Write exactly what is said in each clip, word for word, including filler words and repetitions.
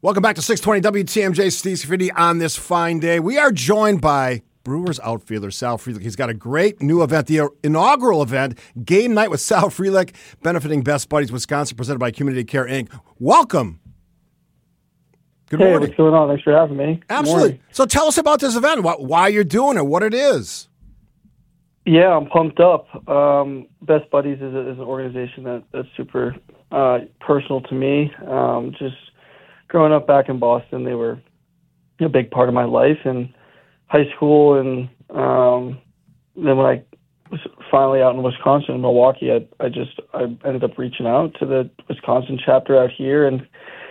Welcome back to six twenty W T M J. Steve Scaffidi on this fine day. We are joined by Brewers outfielder Sal Frelick. He's got a great new event, the inaugural event, Game Night with Sal Frelick, benefiting Best Buddies Wisconsin, presented by Community Care Incorporated. Welcome. Good hey, morning. What's going on? Thanks for having me. Absolutely. So tell us about this event, why you're doing it, what it is. Yeah, I'm pumped up. Um, Best Buddies is, a, is an organization that, that's super uh, personal to me. Um, just growing up back in Boston, they were a big part of my life in high school, and um, then when I was finally out in Wisconsin, in Milwaukee, I, I just I ended up reaching out to the Wisconsin chapter out here and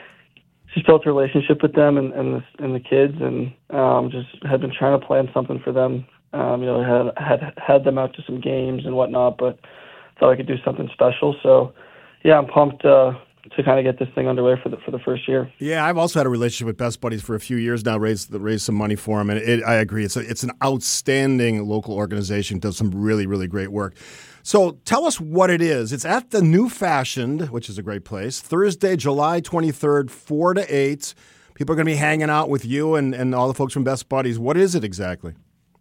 just built a relationship with them and and the, and the kids, and um, just had been trying to plan something for them. Um, you know, had had had them out to some games and whatnot, but thought I could do something special. So, yeah, I'm pumped uh, to kind of get this thing underway for the for the first year. Yeah, I've also had a relationship with Best Buddies for a few years now. Raised raised some money for them, and it, I agree. It's a, it's an outstanding local organization. Does some really really great work. So tell us what it is. It's at the New Fashioned, which is a great place. Thursday, July twenty-third, four to eight. People are going to be hanging out with you and, and all the folks from Best Buddies. What is it exactly?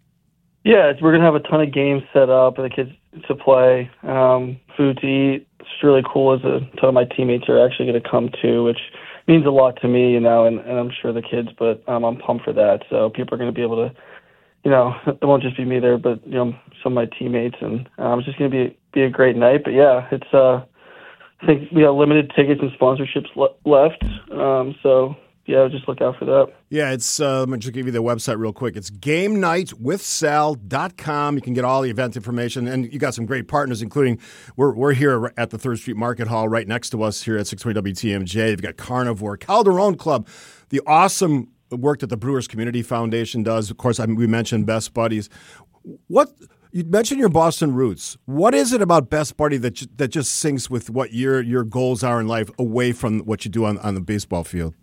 Yeah, it's, we're going to have a ton of games set up and the kids to play, um, food to eat. It's really cool as a ton of my teammates are actually going to come too, which means a lot to me, you know, and, and I'm sure the kids, but um, I'm pumped for that. So people are going to be able to, you know, it won't just be me there, but, you know, some of my teammates, and um, it's just going to be, be a great night. But yeah, it's, uh, I think we got limited tickets and sponsorships le- left. Um, so yeah, just look out for that. Yeah, it's, uh, let me just give you the website real quick. It's game night with sal dot com. You can get all the event information, and you got some great partners, including we're we're here at the Third Street Market Hall right next to us here at six twenty W T M J. You've got Carnivore, Calderon Club, the awesome work that the Brewers Community Foundation does. Of course, I mean, we mentioned Best Buddies. What you mentioned your Boston roots. What is it about Best Buddy that that just syncs with what your your goals are in life, away from what you do on, on the baseball field?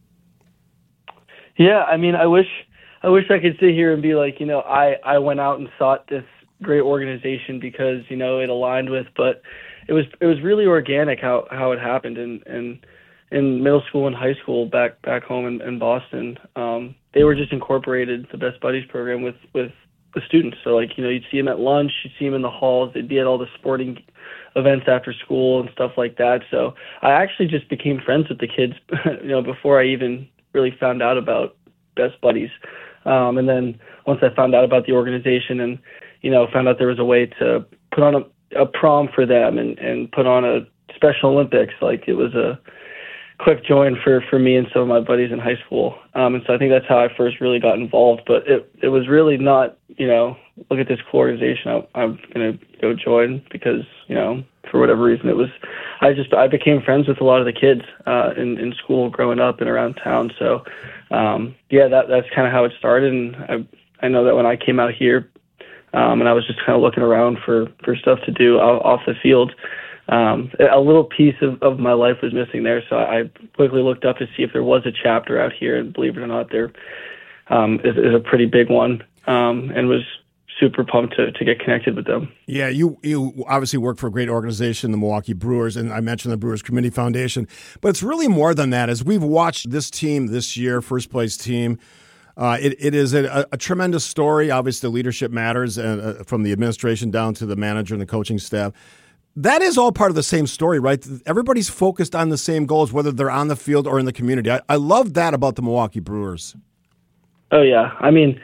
Yeah, I mean, I wish I wish I could sit here and be like, you know, I, I went out and sought this great organization because, you know, it aligned with, but it was it was really organic how, how it happened. And, and in middle school and high school back back home in, in Boston, um, they were just incorporated the Best Buddies program with, with the students. So, like, you know, you'd see them at lunch, you'd see them in the halls, they'd be at all the sporting events after school and stuff like that. So I actually just became friends with the kids, you know, before I even really found out about Best Buddies. Um, and then once I found out about the organization and, you know, found out there was a way to put on a, a prom for them and, and put on a Special Olympics, like, it was a quick join for, for me and some of my buddies in high school. Um, and so I think that's how I first really got involved. But it, it was really not, you know, look at this cool organization, I, I'm going to go join because, you know, for whatever reason, it was, I just, I became friends with a lot of the kids uh, in, in school growing up and around town. So, um, yeah, that that's kind of how it started. And I, I know that when I came out here um, and I was just kind of looking around for, for stuff to do off, off the field, um, a little piece of, of my life was missing there. So I quickly looked up to see if there was a chapter out here, and believe it or not, there um, is, is a pretty big one, um, and was super pumped to, to get connected with them. Yeah, you you obviously work for a great organization, the Milwaukee Brewers, and I mentioned the Brewers Community Foundation, but it's really more than that. As we've watched this team this year, first place team, uh, it, it is a, a tremendous story. Obviously, the leadership matters, uh, from the administration down to the manager and the coaching staff. That is all part of the same story, right? Everybody's focused on the same goals, whether they're on the field or in the community. I, I love that about the Milwaukee Brewers. Oh, yeah. I mean,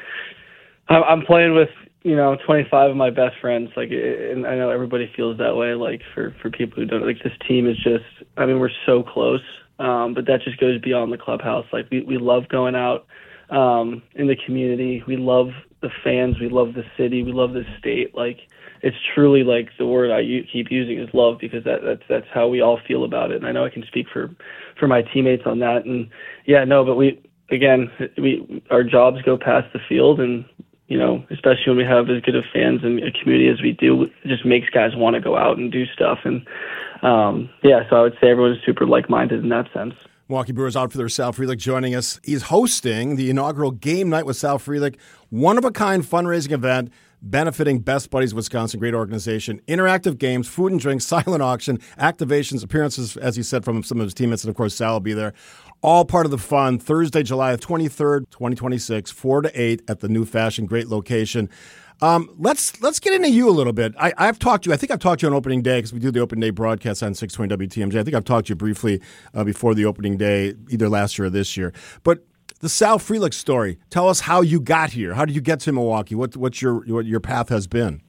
I'm playing with, you know, twenty-five of my best friends. Like, and I know everybody feels that way. Like, for, for people who don't, like, this team is just, I mean, we're so close. Um, but that just goes beyond the clubhouse. Like, we, we love going out um, in the community. We love the fans. We love the city. We love the state. Like, it's truly, like, the word I u- keep using is love, because that, that's that's how we all feel about it. And I know I can speak for, for my teammates on that. And yeah, no, but we, again, we our jobs go past the field, and, you know, especially when we have as good of fans and a community as we do, it just makes guys want to go out and do stuff. And um, yeah, so I would say everyone's super like-minded in that sense. Milwaukee Brewers outfielder Sal Frelick joining us. He's hosting the inaugural Game Night with Sal Frelick, one-of-a-kind fundraising event benefiting Best Buddies Wisconsin, great organization. Interactive games, food and drinks, silent auction, activations, appearances, as you said, from some of his teammates, and of course Sal will be there. All part of the fun. Thursday, July twenty-third, twenty twenty-six, four to eight at the New Fashion. Great location. Um, let's let's get into you a little bit. I, I've talked to you. I think I've talked to you on opening day because we do the opening day broadcast on six twenty W T M J. I think I've talked to you briefly uh, before the opening day, either last year or this year. But the Sal Frelick story. Tell us how you got here. How did you get to Milwaukee? What what's your what your path has been?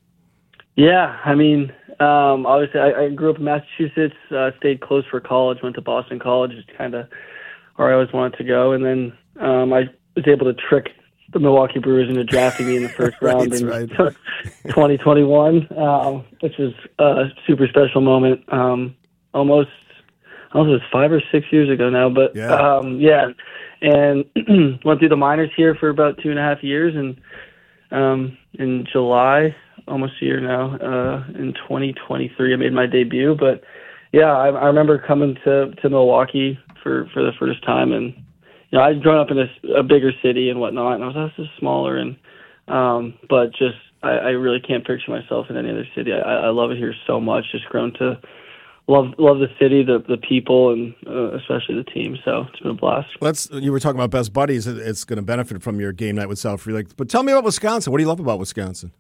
Yeah, I mean, um, obviously, I, I grew up in Massachusetts. Uh, stayed close for college. Went to Boston College. Just kind of where I always wanted to go, and then um, I was able to trick the Milwaukee Brewers into drafting me in the first round in right. twenty twenty-one, um, which was a super special moment. Um, almost, I don't know if it was five or six years ago now, but yeah, um, yeah. And went through the minors here for about two and a half years, and um, in July, almost a year now, uh, in twenty twenty-three, I made my debut. But yeah, I, I remember coming to, to Milwaukee for, for the first time, and you know, I'd grown up in a, a bigger city and whatnot, and I was, oh, this is smaller, and um, but just I, I really can't picture myself in any other city. I, I love it here so much. Just grown to love love the city, the the people, and uh, especially the team. So it's been a blast. Let's. You were talking about Best Buddies. It's going to benefit from your game night with Sal Frelick. But tell me about Wisconsin. What do you love about Wisconsin?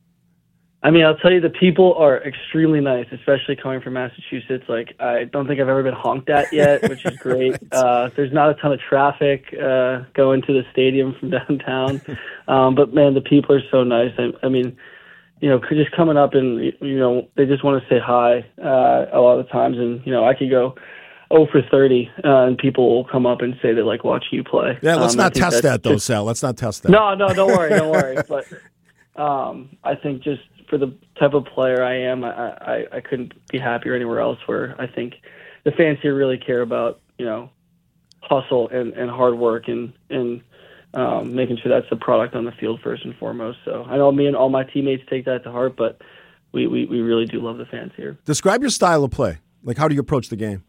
I mean, I'll tell you, the people are extremely nice, especially coming from Massachusetts. Like, I don't think I've ever been honked at yet, which is great. Uh, there's not a ton of traffic uh, going to the stadium from downtown. Um, but, man, the people are so nice. I, I mean, you know, just coming up and, you know, they just want to say hi uh, a lot of times. And, you know, I could go oh for thirty, uh, and people will come up and say they like watching you play. Yeah, let's um, not test that, though, just, Sal. Let's not test that. No, no, don't worry, don't worry. But um, I think just for the type of player I am, I, I, I couldn't be happier anywhere else, where I think the fans here really care about, you know, hustle and, and hard work and, and um, making sure that's the product on the field first and foremost. So I know me and all my teammates take that to heart, but we, we, we really do love the fans here. Describe your style of play. Like, how do you approach the game?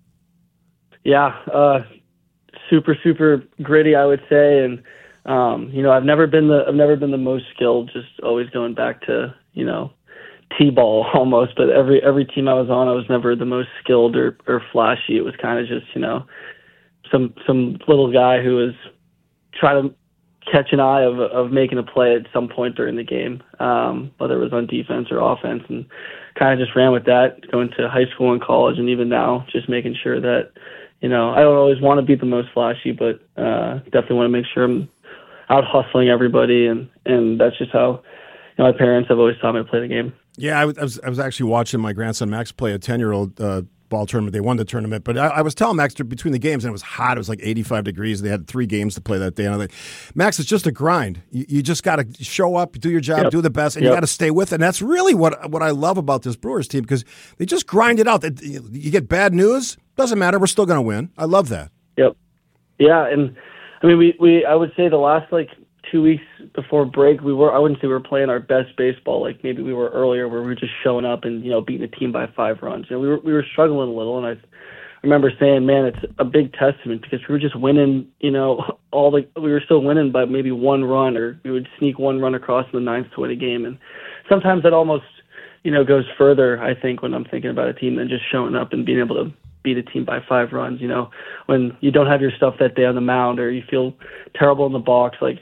Yeah, uh, super, super gritty, I would say. And, um, you know, I've never been the, I've never been the most skilled, just always going back to, you know, T-ball almost, but every every team I was on, I was never the most skilled or, or flashy. It was kind of just, you know, some some little guy who was trying to catch an eye of of making a play at some point during the game, um, whether it was on defense or offense, and kind of just ran with that going to high school and college, and even now, just making sure that, you know, I don't always want to be the most flashy, but uh, definitely want to make sure I'm out hustling everybody, and, and that's just how, you know, my parents have always taught me to play the game. Yeah, I was I was actually watching my grandson Max play a ten-year-old uh, ball tournament. They won the tournament, but I, I was telling Max between the games, and it was hot. It was like eighty-five degrees. They had three games to play that day. And I'm like, Max, it's just a grind. You, you just got to show up, do your job, yep. do the best, and yep. you got to stay with it. And that's really what what I love about this Brewers team, because they just grind it out. You get bad news, doesn't matter. We're still going to win. I love that. Yep. Yeah, and I mean, we, we I would say the last like two weeks before break, we were, I wouldn't say we were playing our best baseball. Like maybe we were earlier where we were just showing up and, you know, beating the team by five runs. You know, we were, we were struggling a little. And I remember saying, man, it's a big testament because we were just winning, you know, all the, we were still winning by maybe one run, or we would sneak one run across in the ninth to win a game. And sometimes that almost, you know, goes further, I think, when I'm thinking about a team than just showing up and being able to beat a team by five runs. You know, when you don't have your stuff that day on the mound, or you feel terrible in the box, like,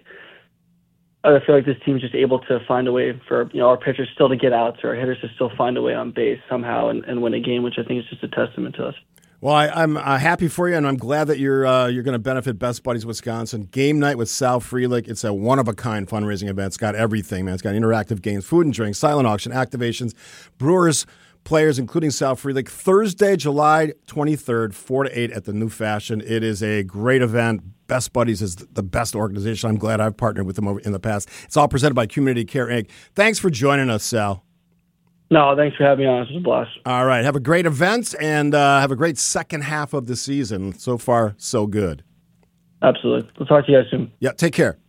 I feel like this team's just able to find a way for, you know, our pitchers still to get outs, or our hitters to still find a way on base somehow and, and win a game, which I think is just a testament to us. Well, I, I'm uh, happy for you, and I'm glad that you're uh, you're going to benefit Best Buddies Wisconsin. Game night with Sal Frelick. It's a one-of-a-kind fundraising event. It's got everything, man. It's got interactive games, food and drinks, silent auction, activations, Brewers players, including Sal Frelick. Thursday, July twenty-third, four to eight at the New Fashion. It is a great event. Best Buddies is the best organization. I'm glad I've partnered with them over in the past. It's all presented by Community Care Incorporated. Thanks for joining us, Sal. No, thanks for having me on. It was a blast. All right. Have a great event, and uh, have a great second half of the season. So far, so good. Absolutely. We'll talk to you guys soon. Yeah, take care.